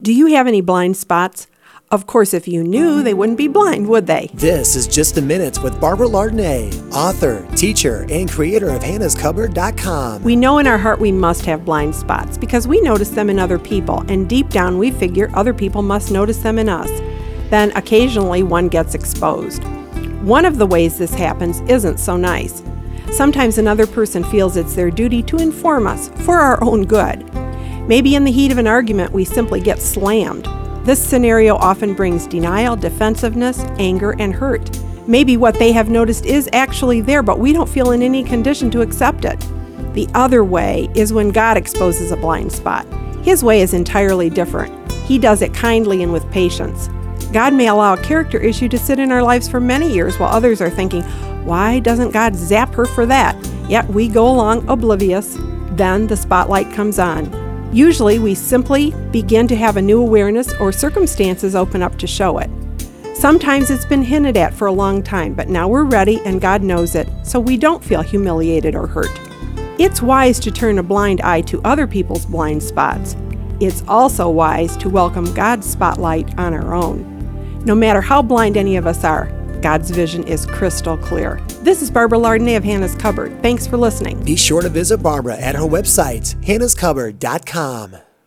Do you have any blind spots? Of course, if you knew, they wouldn't be blind, would they? This is Just a Minute with Barbara Lardnay, author, teacher, and creator of hannahscupboard.com. We know in our heart we must have blind spots because we notice them in other people, and deep down we figure other people must notice them in us. Then occasionally one gets exposed. One of the ways this happens isn't so nice. Sometimes another person feels it's their duty to inform us for our own good. Maybe in the heat of an argument we simply get slammed. This scenario often brings denial, defensiveness, anger, and hurt. Maybe what they have noticed is actually there, but we don't feel in any condition to accept it. The other way is when God exposes a blind spot. His way is entirely different. He does it kindly and with patience. God may allow a character issue to sit in our lives for many years while others are thinking, why doesn't God zap her for that? Yet we go along oblivious. Then the spotlight comes on. Usually we simply begin to have a new awareness or circumstances open up to show it. Sometimes it's been hinted at for a long time, but now we're ready and God knows it, so we don't feel humiliated or hurt. It's wise to turn a blind eye to other people's blind spots. It's also wise to welcome God's spotlight on our own. No matter how blind any of us are, God's vision is crystal clear. This is Barbara Lardnay of Hannah's Cupboard. Thanks for listening. Be sure to visit Barbara at her website, hannahscupboard.com.